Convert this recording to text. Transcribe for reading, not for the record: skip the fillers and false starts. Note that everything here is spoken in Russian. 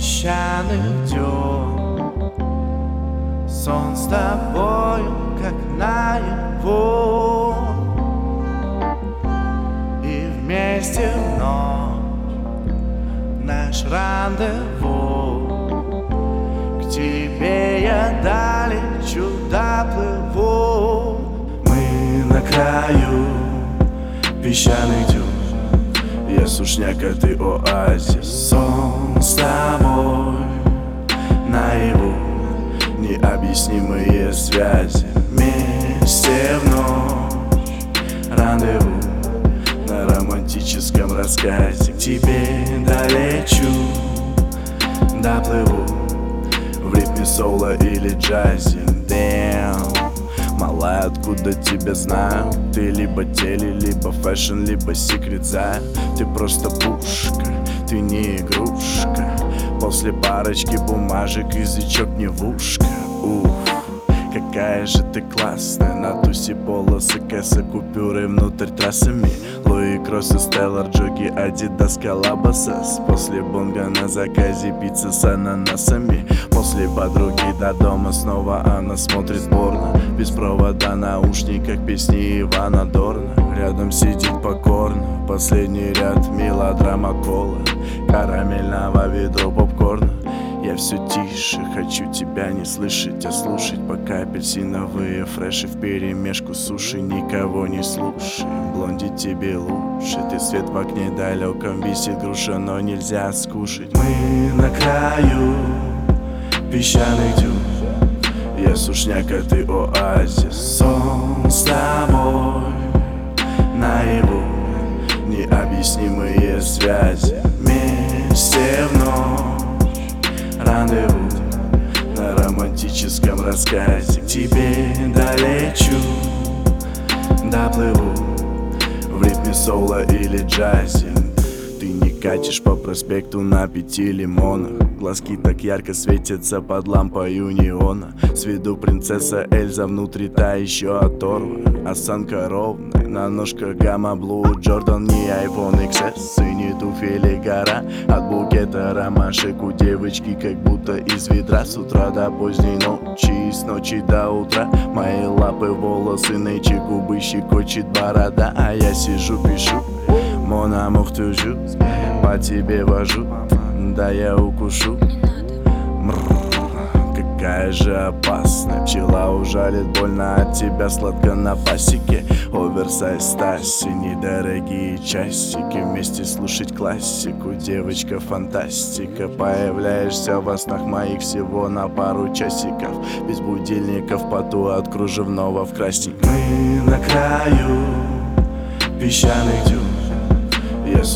песчаных дюн. Сон с тобою, как наяву, и вместе в ночь наш рандеву. К тебе я долечу, доплыву. Мы на краю песчаных дюн. Я сушняк, а ты оазис. Сон с тобой наяву, необъяснимые связи. Вместе в ночь рандеву, на романтическом рассказе. К тебе долечу, доплыву, в ритме соло или джазе. Damn, малая, откуда тебя знаю? Ты либо теле, либо фэшн, либо секрет знаю. Ты просто пушка, ты не игрушка. После парочки бумажек язычок не в ушко. Уф, какая же ты классная. На тусе полосы, кэса, купюры внутрь трассами. Луи Кросс и Стеллар, джоги, Адидас, Коллабасас. После бонга на заказе пицца с ананасами. После подруги до дома снова она смотрит порно. Без провода, наушниках, песни Ивана Дорна. Рядом сидит покорно, последний ряд, мелодрама кола, карамельного ведро попкорна. Я все тише, хочу тебя не слышать, а слушать, пока апельсиновые фреши вперемешку суши. Никого не слушай, блонди тебе лучше. Ты свет в окне далеком, висит груша, но нельзя скушать. Мы на краю песчаных дюн. Я сушняк, а ты оазис. Сон с тобой наяву, необъяснимые связи. Вместе в ночь рандеву, на романтическом рассказе. К тебе долечу, доплыву, в ритме соло или джазе. Ты не катишь по проспекту на 5 лимонах. Глазки так ярко светятся под лампою неона. С виду принцесса Эльза, внутри та еще оторва. Осанка ровная, на ножках гамма блу Джордан, не iPhone XS и не туфели гора. От букета ромашек у девочки как будто из ведра. С утра до поздней ночи и с ночи до утра. Мои лапы, волосы, нычи, губы щекочет борода. А я сижу, пишу Mon amour toujours, по тебе вожу, да я укушу. Какая же опасная пчела ужалит больно от тебя сладко на пасеке. Оверсайз Стаси, недорогие часики, вместе слушать классику. Девочка фантастика, появляешься во снах моих всего на пару часиков. Без будильников, поту от кружевного в красненьком. Мы на краю песчаных дюн.